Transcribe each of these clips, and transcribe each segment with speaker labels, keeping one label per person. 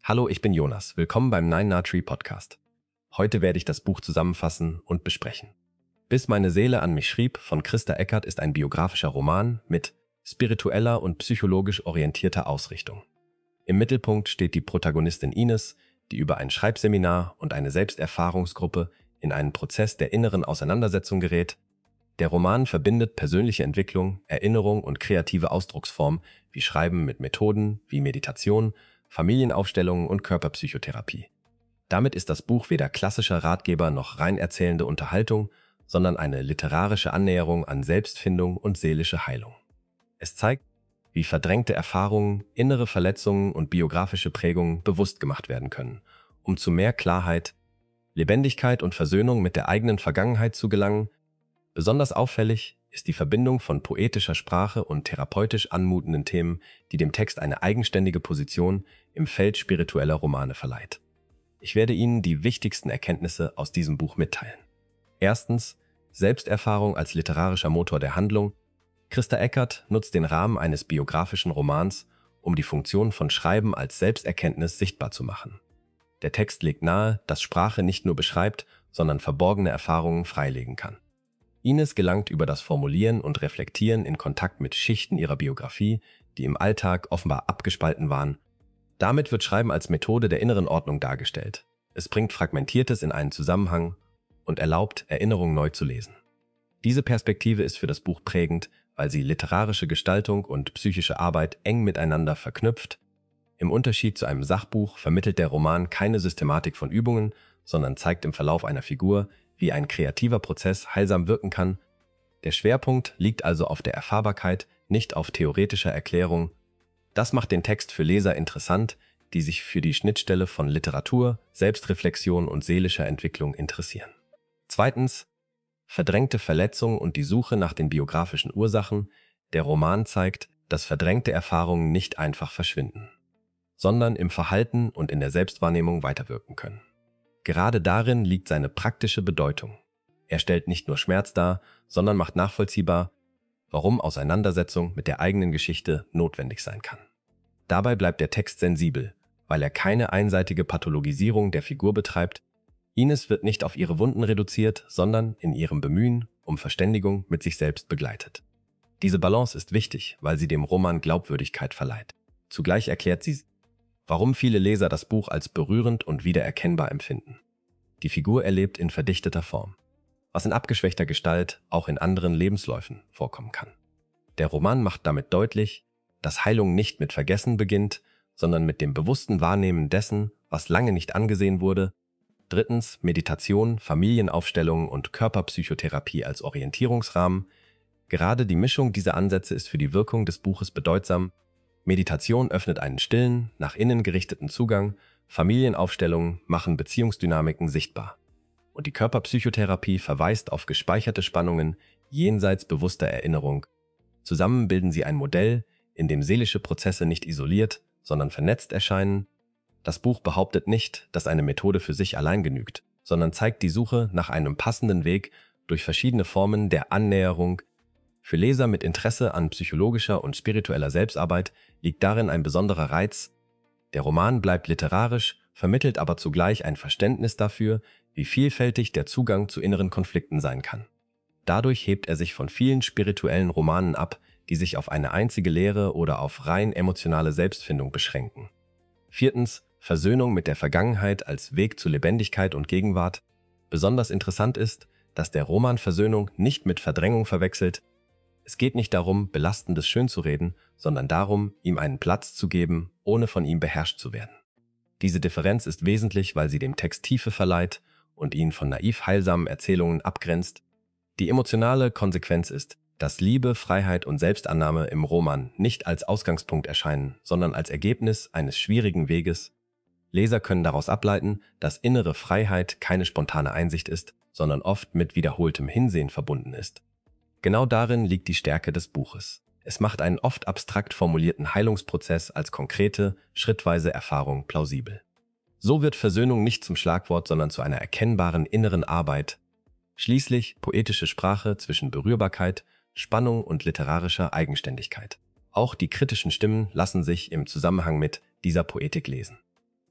Speaker 1: Hallo, ich bin Jonas. Willkommen beim Nine Na Tree Podcast. Heute werde ich das Buch zusammenfassen und besprechen. Bis meine Seele an mich schrieb von Christa Eckert ist ein biografischer Roman mit spiritueller und psychologisch orientierter Ausrichtung. Im Mittelpunkt steht die Protagonistin Ines, die über ein Schreibseminar und eine Selbsterfahrungsgruppe in einen Prozess der inneren Auseinandersetzung gerät. Der Roman verbindet persönliche Entwicklung, Erinnerung und kreative Ausdrucksform wie Schreiben mit Methoden wie Meditation, Familienaufstellungen und Körperpsychotherapie. Damit ist das Buch weder klassischer Ratgeber noch rein erzählende Unterhaltung, sondern eine literarische Annäherung an Selbstfindung und seelische Heilung. Es zeigt, wie verdrängte Erfahrungen, innere Verletzungen und biografische Prägungen bewusst gemacht werden können, um zu mehr Klarheit, Lebendigkeit und Versöhnung mit der eigenen Vergangenheit zu gelangen. Besonders auffällig ist die Verbindung von poetischer Sprache und therapeutisch anmutenden Themen, die dem Text eine eigenständige Position im Feld spiritueller Romane verleiht. Ich werde Ihnen die wichtigsten Erkenntnisse aus diesem Buch mitteilen. Erstens, Selbsterfahrung als literarischer Motor der Handlung. Christa Eckert nutzt den Rahmen eines biografischen Romans, um die Funktion von Schreiben als Selbsterkenntnis sichtbar zu machen. Der Text legt nahe, dass Sprache nicht nur beschreibt, sondern verborgene Erfahrungen freilegen kann. Ines gelangt über das Formulieren und Reflektieren in Kontakt mit Schichten ihrer Biografie, die im Alltag offenbar abgespalten waren. Damit wird Schreiben als Methode der inneren Ordnung dargestellt. Es bringt Fragmentiertes in einen Zusammenhang und erlaubt, Erinnerungen neu zu lesen. Diese Perspektive ist für das Buch prägend, weil sie literarische Gestaltung und psychische Arbeit eng miteinander verknüpft. Im Unterschied zu einem Sachbuch vermittelt der Roman keine Systematik von Übungen, sondern zeigt im Verlauf einer Figur, wie ein kreativer Prozess heilsam wirken kann. Der Schwerpunkt liegt also auf der Erfahrbarkeit, nicht auf theoretischer Erklärung. Das macht den Text für Leser interessant, die sich für die Schnittstelle von Literatur, Selbstreflexion und seelischer Entwicklung interessieren. Zweitens, verdrängte Verletzungen und die Suche nach den biografischen Ursachen. Der Roman zeigt, dass verdrängte Erfahrungen nicht einfach verschwinden, sondern im Verhalten und in der Selbstwahrnehmung weiterwirken können. Gerade darin liegt seine praktische Bedeutung. Er stellt nicht nur Schmerz dar, sondern macht nachvollziehbar, warum Auseinandersetzung mit der eigenen Geschichte notwendig sein kann. Dabei bleibt der Text sensibel, weil er keine einseitige Pathologisierung der Figur betreibt. Ines wird nicht auf ihre Wunden reduziert, sondern in ihrem Bemühen um Verständigung mit sich selbst begleitet. Diese Balance ist wichtig, weil sie dem Roman Glaubwürdigkeit verleiht. Zugleich erklärt sie, warum viele Leser das Buch als berührend und wiedererkennbar empfinden. Die Figur erlebt in verdichteter Form, was in abgeschwächter Gestalt auch in anderen Lebensläufen vorkommen kann. Der Roman macht damit deutlich, dass Heilung nicht mit Vergessen beginnt, sondern mit dem bewussten Wahrnehmen dessen, was lange nicht angesehen wurde. Drittens, Meditation, Familienaufstellungen und Körperpsychotherapie als Orientierungsrahmen. Gerade die Mischung dieser Ansätze ist für die Wirkung des Buches bedeutsam. Meditation öffnet einen stillen, nach innen gerichteten Zugang, Familienaufstellungen machen Beziehungsdynamiken sichtbar. Und die Körperpsychotherapie verweist auf gespeicherte Spannungen jenseits bewusster Erinnerung. Zusammen bilden sie ein Modell, in dem seelische Prozesse nicht isoliert, sondern vernetzt erscheinen. Das Buch behauptet nicht, dass eine Methode für sich allein genügt, sondern zeigt die Suche nach einem passenden Weg durch verschiedene Formen der Annäherung. Für Leser mit Interesse an psychologischer und spiritueller Selbstarbeit liegt darin ein besonderer Reiz. Der Roman bleibt literarisch, vermittelt aber zugleich ein Verständnis dafür, wie vielfältig der Zugang zu inneren Konflikten sein kann. Dadurch hebt er sich von vielen spirituellen Romanen ab, die sich auf eine einzige Lehre oder auf rein emotionale Selbstfindung beschränken. Viertens, Versöhnung mit der Vergangenheit als Weg zu Lebendigkeit und Gegenwart. Besonders interessant ist, dass der Roman Versöhnung nicht mit Verdrängung verwechselt. Es geht nicht darum, Belastendes schönzureden, sondern darum, ihm einen Platz zu geben, ohne von ihm beherrscht zu werden. Diese Differenz ist wesentlich, weil sie dem Text Tiefe verleiht und ihn von naiv heilsamen Erzählungen abgrenzt. Die emotionale Konsequenz ist, dass Liebe, Freiheit und Selbstannahme im Roman nicht als Ausgangspunkt erscheinen, sondern als Ergebnis eines schwierigen Weges. Leser können daraus ableiten, dass innere Freiheit keine spontane Einsicht ist, sondern oft mit wiederholtem Hinsehen verbunden ist. Genau darin liegt die Stärke des Buches. Es macht einen oft abstrakt formulierten Heilungsprozess als konkrete, schrittweise Erfahrung plausibel. So wird Versöhnung nicht zum Schlagwort, sondern zu einer erkennbaren inneren Arbeit. Schließlich poetische Sprache zwischen Berührbarkeit, Spannung und literarischer Eigenständigkeit. Auch die kritischen Stimmen lassen sich im Zusammenhang mit dieser Poetik lesen.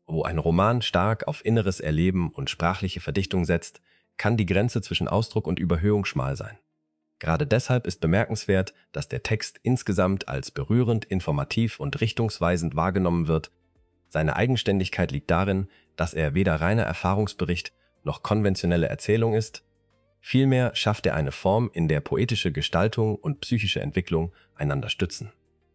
Speaker 1: Wo ein Roman stark auf inneres Erleben und sprachliche Verdichtung setzt, kann die Grenze zwischen Ausdruck und Überhöhung schmal sein. Gerade deshalb ist bemerkenswert, dass der Text insgesamt als berührend, informativ und richtungsweisend wahrgenommen wird. Seine Eigenständigkeit liegt darin, dass er weder reiner Erfahrungsbericht noch konventionelle Erzählung ist. Vielmehr schafft er eine Form, in der poetische Gestaltung und psychische Entwicklung einander stützen.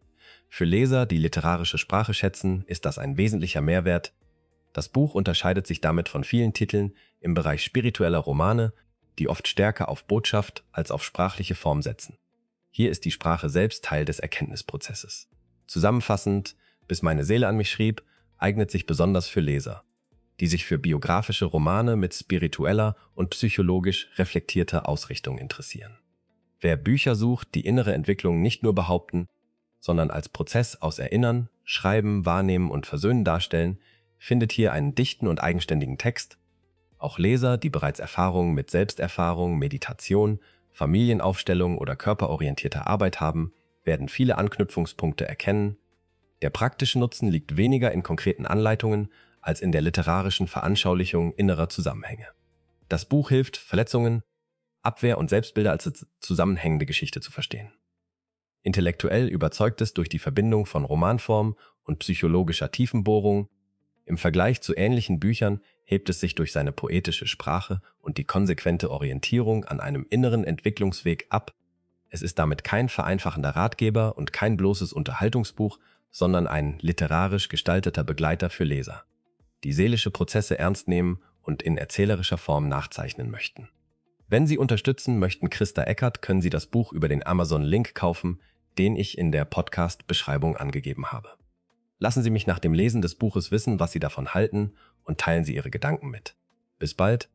Speaker 1: Für Leser, die literarische Sprache schätzen, ist das ein wesentlicher Mehrwert. Das Buch unterscheidet sich damit von vielen Titeln im Bereich spiritueller Romane, die oft stärker auf Botschaft als auf sprachliche Form setzen. Hier ist die Sprache selbst Teil des Erkenntnisprozesses. Zusammenfassend, Bis meine Seele an mich schrieb, eignet sich besonders für Leser, die sich für biografische Romane mit spiritueller und psychologisch reflektierter Ausrichtung interessieren. Wer Bücher sucht, die innere Entwicklung nicht nur behaupten, sondern als Prozess aus Erinnern, Schreiben, Wahrnehmen und Versöhnen darstellen, findet hier einen dichten und eigenständigen Text. Auch Leser, die bereits Erfahrungen mit Selbsterfahrung, Meditation, Familienaufstellung oder körperorientierter Arbeit haben, werden viele Anknüpfungspunkte erkennen. Der praktische Nutzen liegt weniger in konkreten Anleitungen als in der literarischen Veranschaulichung innerer Zusammenhänge. Das Buch hilft, Verletzungen, Abwehr und Selbstbilder als zusammenhängende Geschichte zu verstehen. Intellektuell überzeugt es durch die Verbindung von Romanform und psychologischer Tiefenbohrung. Im Vergleich zu ähnlichen Büchern hebt es sich durch seine poetische Sprache und die konsequente Orientierung an einem inneren Entwicklungsweg ab. Es ist damit kein vereinfachender Ratgeber und kein bloßes Unterhaltungsbuch, sondern ein literarisch gestalteter Begleiter für Leser, die seelische Prozesse ernst nehmen und in erzählerischer Form nachzeichnen möchten. Wenn Sie unterstützen möchten Christa Eckert, können Sie das Buch über den Amazon-Link kaufen, den ich in der Podcast-Beschreibung angegeben habe. Lassen Sie mich nach dem Lesen des Buches wissen, was Sie davon halten, und teilen Sie Ihre Gedanken mit. Bis bald!